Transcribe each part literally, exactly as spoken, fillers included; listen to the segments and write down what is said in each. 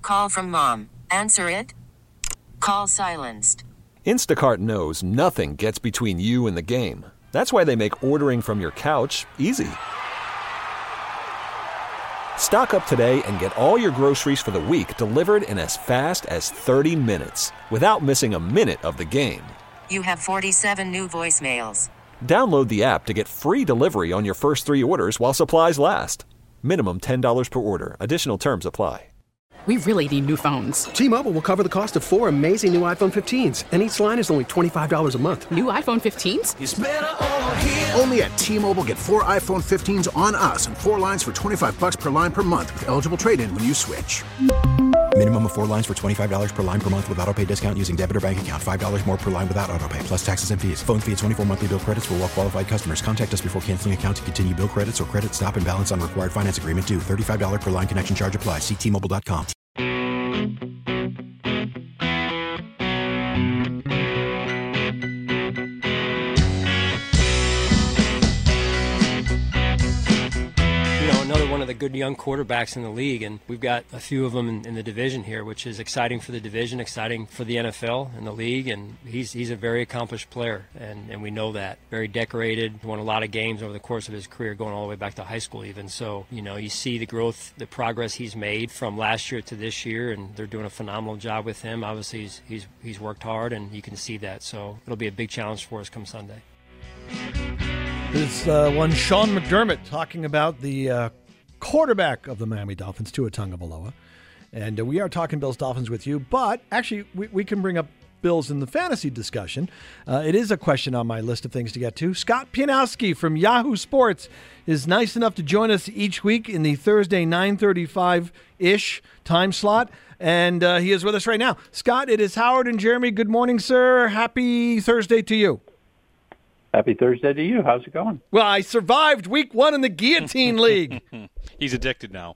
Call from mom. Answer it. Call silenced. Instacart knows nothing gets between you and the game. That's why they make ordering from your couch easy. Stock up today and get all your groceries for the week delivered in as fast as thirty minutes without missing a minute of the game. You have forty-seven new voicemails. Download the app to get free delivery on your first three orders while supplies last. Minimum ten dollars per order. Additional terms apply. We really need new phones. T-Mobile will cover the cost of four amazing new iPhone fifteens, and each line is only twenty-five dollars a month. New iPhone fifteens? It's better over here. Only at T-Mobile, get four iPhone fifteens on us and four lines for twenty-five bucks per line per month with eligible trade-in when you switch. Minimum of four lines for twenty-five dollars per line per month with autopay discount using debit or bank account. five dollars more per line without autopay, plus taxes and fees. Phone fee at twenty-four monthly bill credits for well-qualified customers. Contact us before canceling account to continue bill credits or credit stop and balance on required finance agreement due. thirty-five dollars per line connection charge applies. See T Mobile dot com. Another one of the good young quarterbacks in the league, and we've got a few of them in, in the division here, which is exciting for the division, exciting for the N F L and the league, and he's he's a very accomplished player, and, and we know that. Very decorated, won a lot of games over the course of his career, going all the way back to high school even. So, you know, you see the growth, the progress he's made from last year to this year, and they're doing a phenomenal job with him. Obviously, he's he's, he's worked hard, and you can see that. So it'll be a big challenge for us come Sunday. There's uh, one Sean McDermott talking about the uh, quarterback of the Miami Dolphins, Tua Tagovailoa. And uh, we are talking Bills Dolphins with you, but actually we, we can bring up Bills in the fantasy discussion. Uh, it is a question on my list of things to get to. Scott Pianowski from Yahoo Sports is nice enough to join us each week in the Thursday nine thirty-five-ish time slot, and uh, he is with us right now. Scott, it is Howard and Jeremy. Good morning, sir. Happy Thursday to you. Happy Thursday to you. How's it going? Well, I survived week one in the Guillotine League. He's addicted now.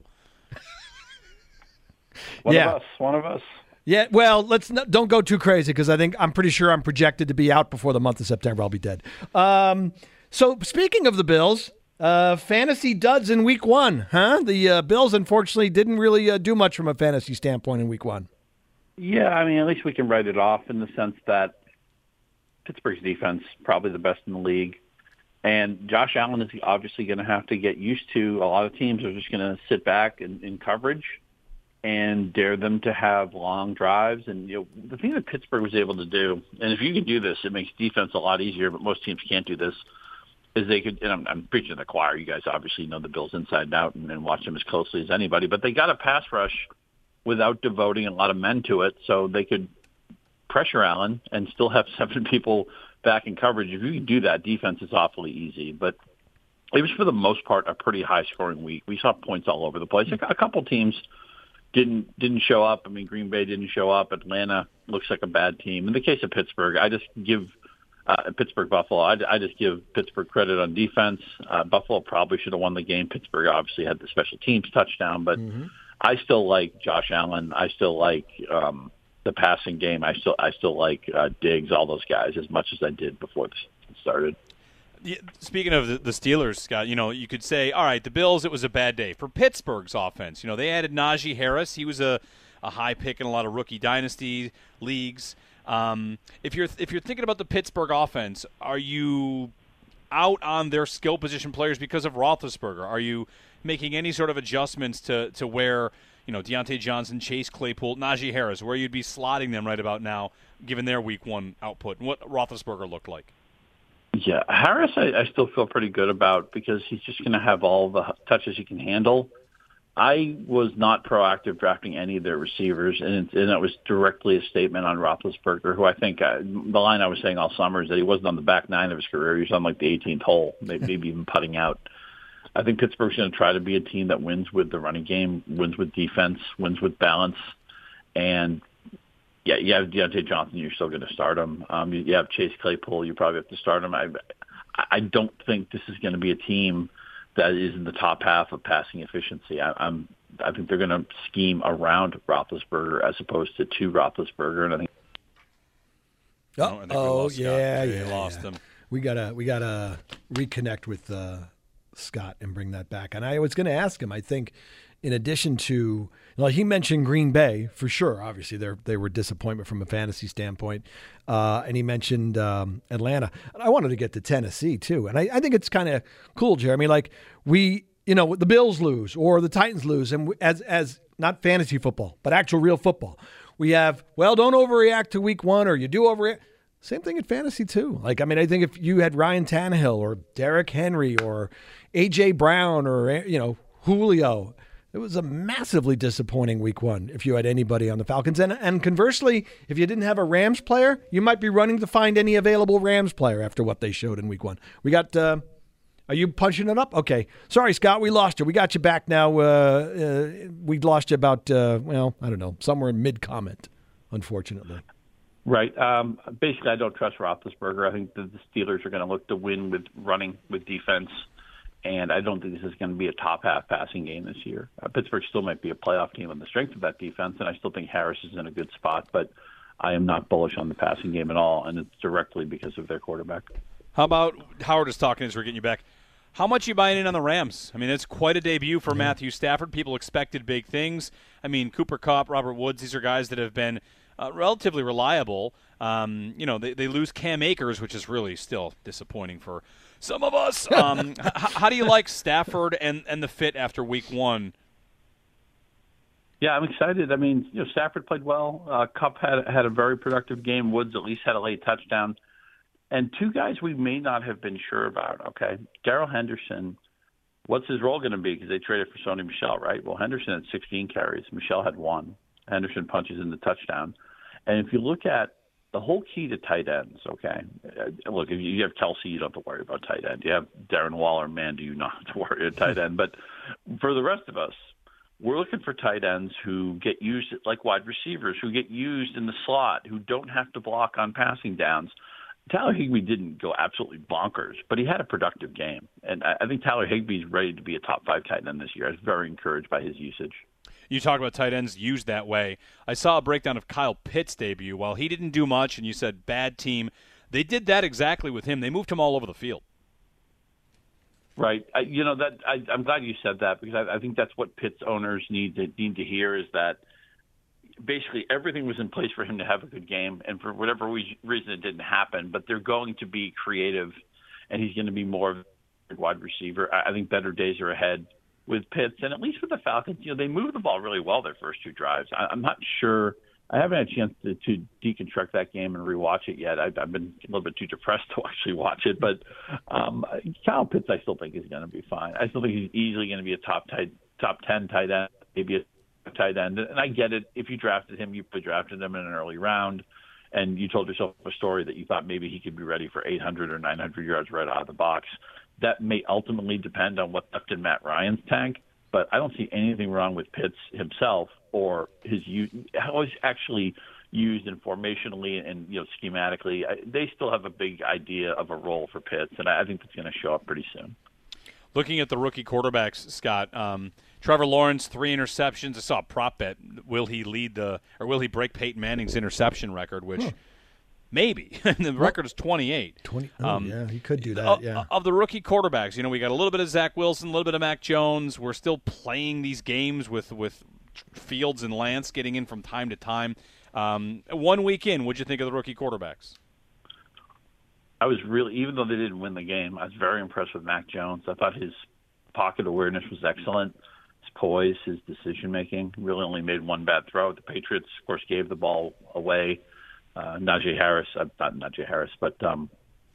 One yeah. of us. One of us. Yeah, well, let's not, don't go too crazy because I think I'm pretty sure I'm projected to be out before the month of September. I'll be dead. Um, so speaking of the Bills, uh, fantasy duds in week one, huh? The uh, Bills, unfortunately, didn't really uh, do much from a fantasy standpoint in week one. Yeah, I mean, at least we can write it off in the sense that Pittsburgh's defense probably the best in the league. And Josh Allen is obviously going to have to get used to a lot of teams are just going to sit back in, in coverage and dare them to have long drives. And you know, the thing that Pittsburgh was able to do, and if you can do this, it makes defense a lot easier, but most teams can't do this, is they could, and I'm, I'm preaching to the choir. You guys obviously know the Bills inside and out and, and watch them as closely as anybody, but they got a pass rush without devoting a lot of men to it, so they could pressure Allen and still have seven people back in coverage. If you can do that, defense is awfully easy. But it was, for the most part, a pretty high-scoring week. We saw points all over the place. A couple teams didn't didn't show up. I mean, Green Bay didn't show up. Atlanta looks like a bad team. In the case of Pittsburgh, I just give uh, Pittsburgh Buffalo. I, I just give Pittsburgh credit on defense. Uh, Buffalo probably should have won the game. Pittsburgh obviously had the special teams touchdown, but mm-hmm. I still like Josh Allen. I still like um, the passing game. I still I still like uh, Diggs, all those guys, as much as I did before the season started. Yeah, speaking of the, the Steelers, Scott, you know, you could say, all right, the Bills, it was a bad day. For Pittsburgh's offense, you know, they added Najee Harris. He was a, a high pick in a lot of rookie dynasty leagues. Um, if you're if you're thinking about the Pittsburgh offense, are you out on their skill position players because of Roethlisberger? Are you making any sort of adjustments to, to where, you know, Deontay Johnson, Chase Claypool, Najee Harris, where you'd be slotting them right about now, given their week one output and what Roethlisberger looked like? Yeah, Harris I, I still feel pretty good about because he's just going to have all the touches he can handle. I was not proactive drafting any of their receivers, and it, and it was directly a statement on Roethlisberger, who I think uh, the line I was saying all summer is that he wasn't on the back nine of his career. He was on like the eighteenth hole, maybe, maybe even putting out. I think Pittsburgh's going to try to be a team that wins with the running game, wins with defense, wins with balance, and yeah, you have Deontay Johnson, you're still going to start him. Um, you, you have Chase Claypool, you probably have to start him. I, I don't think this is going to be a team that is in the top half of passing efficiency. I, I'm, I think they're going to scheme around Roethlisberger as opposed to to Roethlisberger, and I think. Oh, oh yeah, yeah, lost yeah. him. We gotta, we gotta reconnect with uh, Scott and bring that back. And I was going to ask him. I think in addition to, like he mentioned Green Bay, for sure, obviously they they were disappointment from a fantasy standpoint, uh, and he mentioned um, Atlanta. And I wanted to get to Tennessee too, and I, I think it's kind of cool, Jeremy, like we, you know, the Bills lose or the Titans lose, and we, as as not fantasy football, but actual real football, we have, well, don't overreact to week one, or you do overreact. Same thing in fantasy too. Like, I mean, I think if you had Ryan Tannehill or Derrick Henry or A J Brown or, you know, Julio, it was a massively disappointing week one if you had anybody on the Falcons. And and conversely, if you didn't have a Rams player, you might be running to find any available Rams player after what they showed in week one. We got, uh, are you punching it up? Okay. Sorry, Scott, we lost you. We got you back now. Uh, uh, we lost you about, uh, well, I don't know, somewhere in mid-comment, unfortunately. Right. Um, basically, I don't trust Roethlisberger. I think that the Steelers are going to look to win with running with defense, and I don't think this is going to be a top half passing game this year. Uh, Pittsburgh still might be a playoff team on the strength of that defense, and I still think Harris is in a good spot, but I am not bullish on the passing game at all, and it's directly because of their quarterback. How about Howard is talking as we're getting you back? How much are you buying in on the Rams? I mean, it's quite a debut for mm-hmm. Matthew Stafford. People expected big things. I mean, Cooper Kupp, Robert Woods, these are guys that have been Uh, relatively reliable. Um, you know, they, they lose Cam Akers, which is really still disappointing for some of us. Um, h- how do you like Stafford and, and the fit after week one? Yeah, I'm excited. I mean, you know, Stafford played well. Uh, Kupp had had a very productive game. Woods at least had a late touchdown. And two guys we may not have been sure about, okay? Darrell Henderson, what's his role going to be? Because they traded for Sony Michel, right? Well, Henderson had sixteen carries. Michel had one. Henderson punches in the touchdown. And if you look at the whole key to tight ends, okay, look, if you have Kelsey, you don't have to worry about tight end. You have Darren Waller, man, do you not have to worry about tight end. But for the rest of us, we're looking for tight ends who get used like wide receivers, who get used in the slot, who don't have to block on passing downs. Tyler Higbee didn't go absolutely bonkers, but he had a productive game. And I think Tyler Higbee's ready to be a top five tight end this year. I was very encouraged by his usage. You talk about tight ends used that way. I saw a breakdown of Kyle Pitts' debut. While he didn't do much, and you said bad team, they did that exactly with him. They moved him all over the field. Right. I, you know, that I, I'm glad you said that because I, I think that's what Pitts owners need to need to hear is that basically everything was in place for him to have a good game, and for whatever reason it didn't happen. But they're going to be creative, and he's going to be more of a wide receiver. I, I think better days are ahead with Pitts, and at least with the Falcons, you know, they moved the ball really well their first two drives. I, I'm not sure. I haven't had a chance to, to deconstruct that game and rewatch it yet. I've, I've been a little bit too depressed to actually watch it, but um, Kyle Pitts, I still think is going to be fine. I still think he's easily going to be a top tight, top ten tight end, maybe a tight end. And I get it. If you drafted him, you drafted him in an early round, and you told yourself a story that you thought maybe he could be ready for eight hundred or nine hundred yards right out of the box. That may ultimately depend on what's left in Matt Ryan's tank, but I don't see anything wrong with Pitts himself or his use, how he's actually used and formationally and you know schematically. I, they still have a big idea of a role for Pitts, and I, I think that's going to show up pretty soon. Looking at the rookie quarterbacks, Scott, um, Trevor Lawrence, three interceptions. I saw a prop bet. Will he lead the or will he break Peyton Manning's interception record, which huh. – maybe. The record is twenty-eight. twenty Oh, um, yeah, he could do that, of, yeah. Of the rookie quarterbacks, you know, we got a little bit of Zach Wilson, a little bit of Mac Jones. We're still playing these games with, with Fields and Lance getting in from time to time. Um, one week in, what'd you think of the rookie quarterbacks? I was really, even though they didn't win the game, I was very impressed with Mac Jones. I thought his pocket awareness was excellent. His poise, his decision-making, really only made one bad throw. The Patriots, of course, gave the ball away. Uh, Najee Harris, uh, not Najee Harris, but um,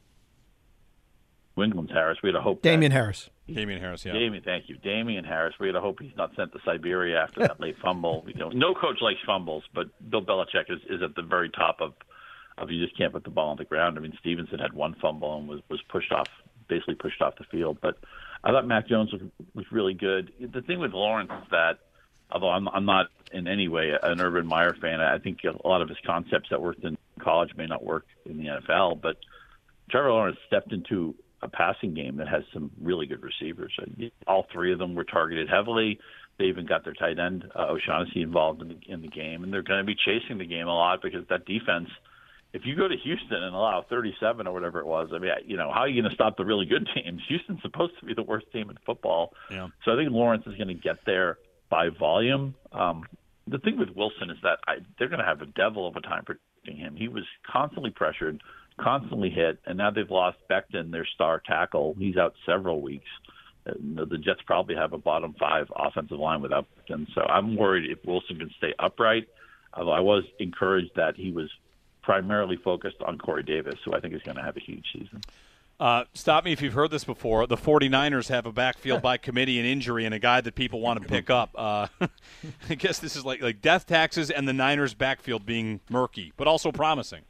New England's Harris. We had a hope. Damian that, Harris. Damian Harris, yeah. Damian, thank you. Damian Harris. We had a hope he's not sent to Siberia after that late fumble. You know, no coach likes fumbles, but Bill Belichick is, is at the very top of, of you just can't put the ball on the ground. I mean, Stevenson had one fumble and was, was pushed off, basically pushed off the field. But I thought Mac Jones was, was really good. The thing with Lawrence is that, although I'm, I'm not in any way an Urban Meyer fan, I think a lot of his concepts that worked in college may not work in the N F L. But Trevor Lawrence stepped into a passing game that has some really good receivers. All three of them were targeted heavily. They even got their tight end, uh, O'Shaughnessy, involved in the, in the game. And they're going to be chasing the game a lot because that defense, if you go to Houston and allow thirty-seven or whatever it was, I mean, you know, how are you going to stop the really good teams? Houston's supposed to be the worst team in football. Yeah. So I think Lawrence is going to get there. by volume. Um, the thing with Wilson is that I, they're going to have a devil of a time protecting him. He was constantly pressured, constantly hit, and now they've lost Becton, their star tackle. He's out several weeks. Uh, the Jets probably have a bottom five offensive line without Becton. So I'm worried if Wilson can stay upright, although I was encouraged that he was primarily focused on Corey Davis, who I think is going to have a huge season. Uh, stop me if you've heard this before. The 49ers have a backfield by committee and injury and a guy that people want to pick up. Uh, I guess this is like, like death taxes and the Niners backfield being murky, but also promising.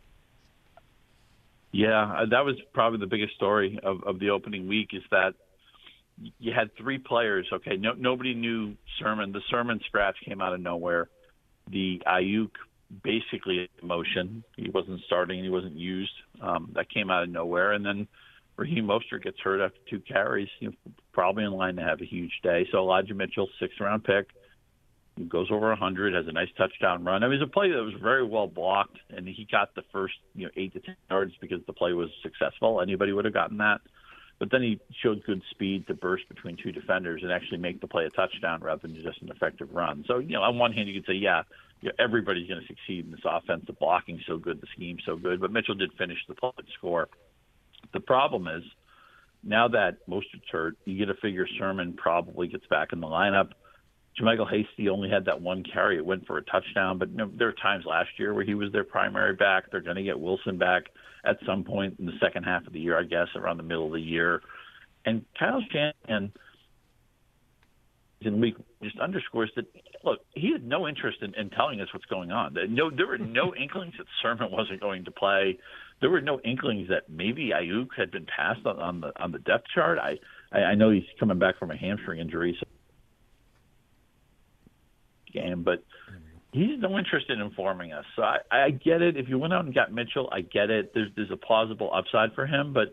Yeah, that was probably the biggest story of, of the opening week is that you had three players. Okay, no, nobody knew Sermon. The Sermon scratch came out of nowhere. The Ayuk basically in motion. He wasn't starting. He wasn't used. Um, that came out of nowhere. And then Raheem Mostert gets hurt after two carries, you know, probably in line to have a huge day. So Elijah Mitchell, sixth-round pick, goes over one hundred, has a nice touchdown run. I mean, it was a play that was very well blocked, and he got the first, you know, eight to ten yards because the play was successful. Anybody would have gotten that. But then he showed good speed to burst between two defenders and actually make the play a touchdown rather than just an effective run. So, you know, on one hand, you could say, yeah, you know, everybody's going to succeed in this offense. The blocking's so good, the scheme's so good. But Mitchell did finish the play and score. The problem is, now that Mostert's hurt, you get to figure Sermon probably gets back in the lineup. JaMychal Hasty only had that one carry. It went for a touchdown. But you know, there were times last year where he was their primary back. They're going to get Wilson back at some point in the second half of the year, I guess, around the middle of the year. And Kyle Shanahan in week just underscores that, look, he had no interest in, in telling us what's going on. No, there were no inklings that Sermon wasn't going to play. There were no inklings that maybe Ayuk had been passed on, on the on the depth chart. I, I I know he's coming back from a hamstring injury, so game, but he's no interest in informing us. So I, I get it. If you went out and got Mitchell, I get it. There's there's a plausible upside for him, but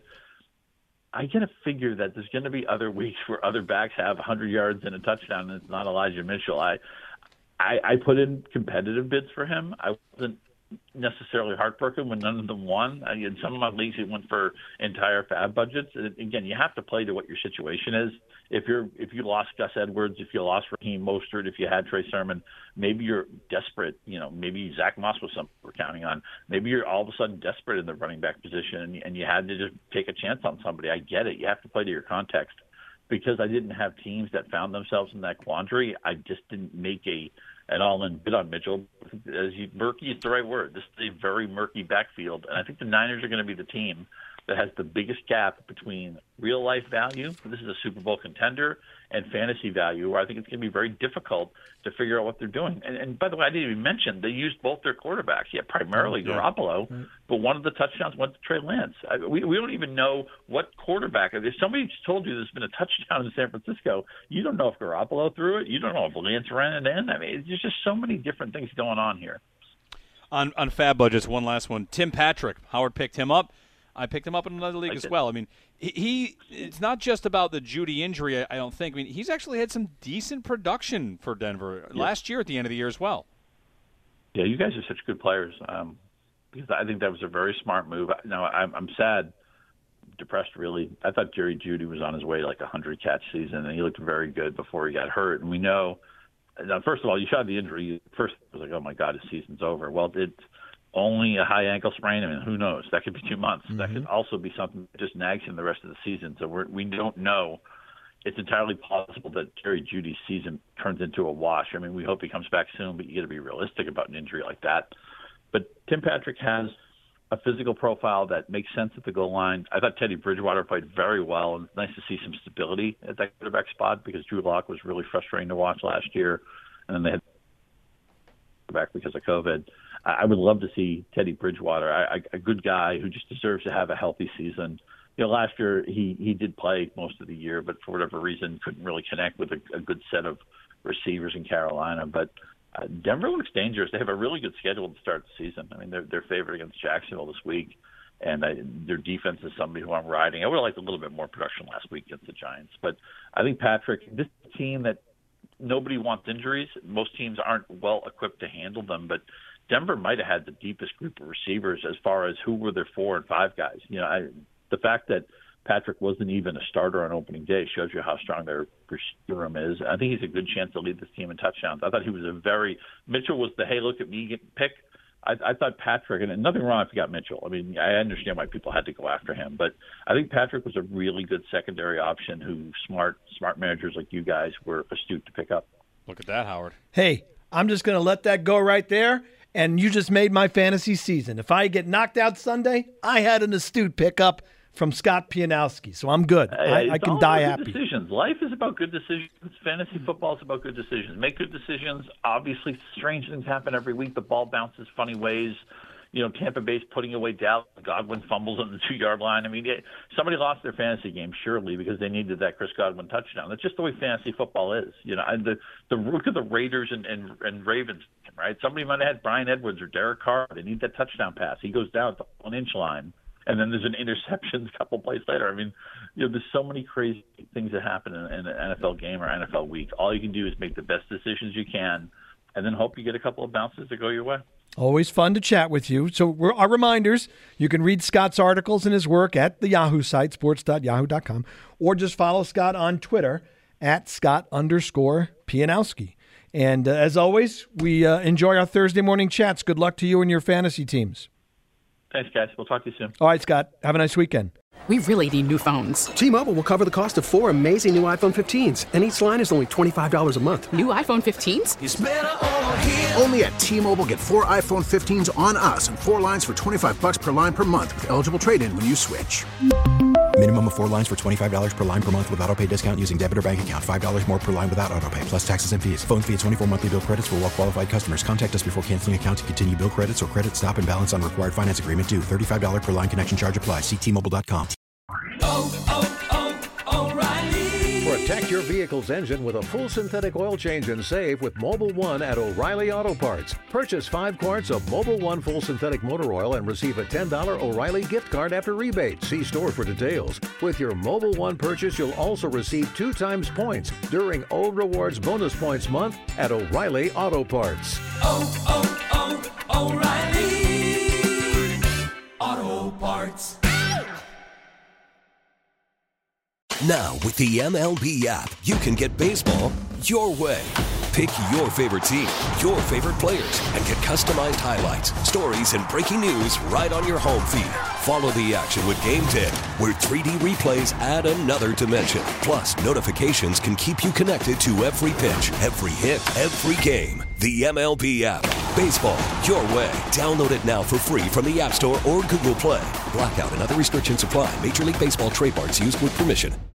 I get to figure that there's going to be other weeks where other backs have one hundred yards and a touchdown, and it's not Elijah Mitchell. I, I, I put in competitive bids for him. I wasn't necessarily heartbroken when none of them won. I, in some of my leagues, it went for entire fab budgets. And again, you have to play to what your situation is. If you're if you lost Gus Edwards, if you lost Raheem Mostert, if you had Trey Sermon, maybe you're desperate. You know, maybe Zach Moss was something we're counting on. Maybe you're all of a sudden desperate in the running back position, and, and you had to just take a chance on somebody. I get it. You have to play to your context. Because I didn't have teams that found themselves in that quandary, I just didn't make a an all-in bid on Mitchell. As you, murky is the right word. This is a very murky backfield, and I think the Niners are going to be the team that has the biggest gap between real-life value, this is a Super Bowl contender, and fantasy value, where I think it's going to be very difficult to figure out what they're doing. And, and by the way, I didn't even mention they used both their quarterbacks. Yeah, primarily yeah. Garoppolo, right. But one of the touchdowns went to Trey Lance. I, we, we don't even know what quarterback. If somebody told you there's been a touchdown in San Francisco, you don't know if Garoppolo threw it. You don't know if Lance ran it in. I mean, there's just so many different things going on here. On, on fab budgets, one last one. Tim Patrick, Howard picked him up. I picked him up in another league as well. I mean, he, he it's not just about the Judy injury, I, I don't think. I mean, he's actually had some decent production for Denver yeah. last year at the end of the year as well. Yeah, you guys are such good players. Um, because I think that was a very smart move. Now, I'm, I'm sad, depressed really. I thought Jerry Judy was on his way to like a one hundred catch season, and he looked very good before he got hurt. And we know, now, first of all, you shot the injury. First, it was like, oh, my God, his season's over. Well, it's only a high ankle sprain. I mean, who knows? That could be two months. Mm-hmm. That could also be something that just nags him the rest of the season. So we're, we don't know. It's entirely possible that Jerry Judy's season turns into a wash. I mean, we hope he comes back soon, but you got to be realistic about an injury like that. But Tim Patrick has a physical profile that makes sense at the goal line. I thought Teddy Bridgewater played very well, and it's nice to see some stability at that quarterback spot because Drew Lock was really frustrating to watch last year, and then they had back because of COVID. I would love to see Teddy Bridgewater, I, I, a good guy who just deserves to have a healthy season. You know, last year he, he did play most of the year, but for whatever reason couldn't really connect with a, a good set of receivers in Carolina. But uh, Denver looks dangerous. They have a really good schedule to start the season. I mean, they're, they're favored against Jacksonville this week, and I, their defense is somebody who I'm riding. I would have liked a little bit more production last week against the Giants. But I think Patrick, this team that nobody wants injuries, most teams aren't well equipped to handle them, but Denver might have had the deepest group of receivers as far as who were their four and five guys. You know, I, the fact that Patrick wasn't even a starter on opening day. Shows you how strong their receiver room is. I think he's a good chance to lead this team in touchdowns. I thought he was a very – Mitchell was the, hey, look at me pick. I, I thought Patrick – and nothing wrong if you got Mitchell. I mean, I understand why people had to go after him. But I think Patrick was a really good secondary option who smart smart managers like you guys were astute to pick up. Look at that, Howard. Hey, I'm just going to let that go right there. And you just made my fantasy season. If I get knocked out Sunday, I had an astute pickup from Scott Pianowski, so I'm good. Hey, I, I can die happy. Decisions. Life is about good decisions. Fantasy football is about good decisions. Make good decisions. Obviously, strange things happen every week. The ball bounces funny ways. You know, Tampa Bay's putting away Dallas. Godwin fumbles on the two-yard line. I mean, somebody lost their fantasy game, surely, because they needed that Chris Godwin touchdown. That's just the way fantasy football is. You know, and the the look of the Raiders and, and, and Ravens, right? Somebody might have had Brian Edwards or Derek Carr. They need that touchdown pass. He goes down at the one-inch line, and then there's an interception a couple plays later. I mean, you know, there's so many crazy things that happen in, in an N F L game or N F L week. All you can do is make the best decisions you can, and then hope you get a couple of bounces to go your way. Always fun to chat with you. So we're, our reminders, you can read Scott's articles and his work at the Yahoo site, sports dot yahoo dot com, or just follow Scott on Twitter at Scott underscore Pianowski. And uh, as always, we uh, enjoy our Thursday morning chats. Good luck to you and your fantasy teams. Thanks, guys. We'll talk to you soon. All right, Scott. Have a nice weekend. We really need new phones. T-Mobile will cover the cost of four amazing new iPhone fifteens, and each line is only twenty-five dollars a month. New iPhone fifteens? It's better over here. Only at T-Mobile, get four iPhone fifteens on us and four lines for twenty-five dollars per line per month with eligible trade-in when you switch. Minimum of four lines for twenty-five dollars per line per month with autopay discount using debit or bank account. five dollars more per line without autopay, plus taxes and fees. Phone fee at twenty-four monthly bill credits for well-qualified customers. Contact us before canceling account to continue bill credits or credit stop and balance on required finance agreement due. thirty-five dollars per line connection charge applies. See T Mobile dot com. Oh, oh, oh, O'Reilly. Protect your vehicle's engine with a full synthetic oil change and save with Mobil one at O'Reilly Auto Parts. Purchase five quarts of Mobil one full synthetic motor oil and receive a ten dollars O'Reilly gift card after rebate. See store for details. With your Mobil one purchase, you'll also receive two times points during O Rewards Bonus Points Month at O'Reilly Auto Parts. Oh, oh, oh, O'Reilly Auto Parts. Now, with the M L B app, you can get baseball your way. Pick your favorite team, your favorite players, and get customized highlights, stories, and breaking news right on your home feed. Follow the action with Game ten, where three D replays add another dimension. Plus, notifications can keep you connected to every pitch, every hit, every game. The M L B app. Baseball your way. Download it now for free from the App Store or Google Play. Blackout and other restrictions apply. Major League Baseball trademarks used with permission.